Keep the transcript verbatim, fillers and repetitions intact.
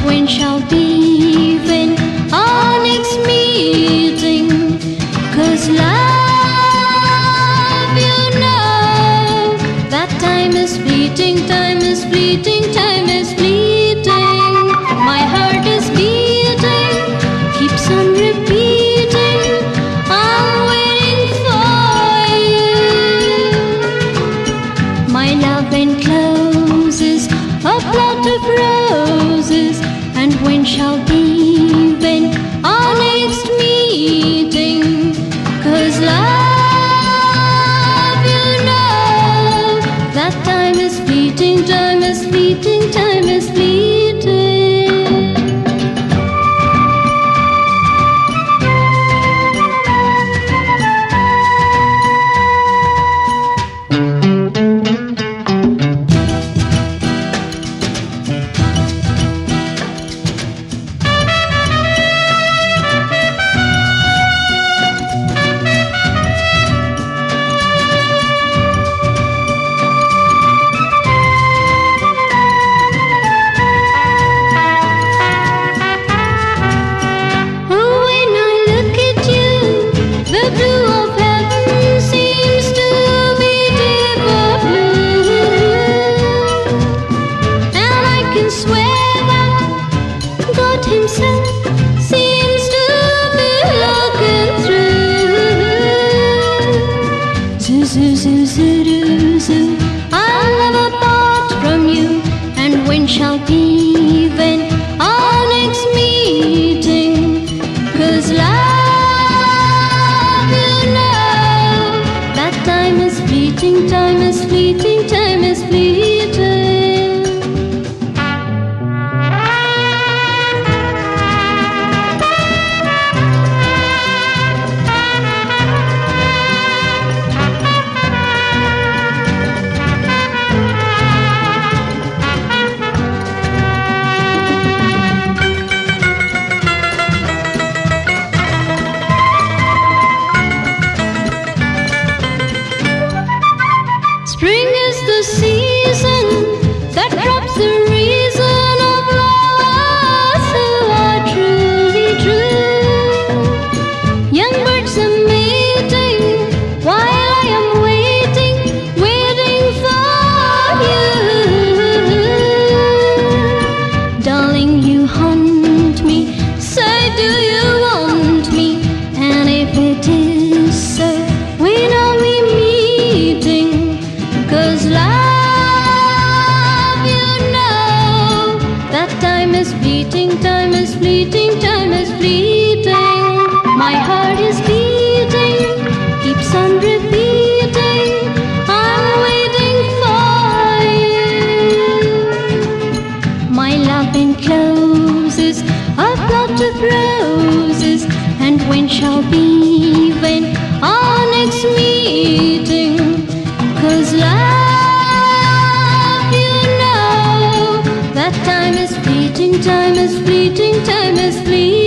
when shall be when our next meeting? 'Cause love, you know that time is fleeting, time is fleeting, time is fleeting. My heart is beating, keeps on repeating, I'm waiting for you. My love encloses a plot of roses, and when shall be when our next meeting? 'Cause love, you know that time is fleeting, time is fleeting, time is fleeting. Himself seems to be looking through. Zoo, zoo, zoo, zoo, zoo, zoo. I'll never part from you, and when shall be when our next meeting? 'Cause love, you know that time is fleeting, time is fleeting, time is fleeting. Spring is the season that drops the reason of lovers who are truly true. Young birds are mating while I am waiting, waiting for you. Darling, you haunt me, say do you want me? And if it is so, when are we meeting? 'Cause love, you know that time is fleeting, time is fleeting, time is fleeting. My heart is beating, keeps on repeating, I'm waiting for you. My love encloses a plot of roses, and when shall be when our next meeting? 'Cause love, you know that time is fleeting, time is fleeting, time is fleeting.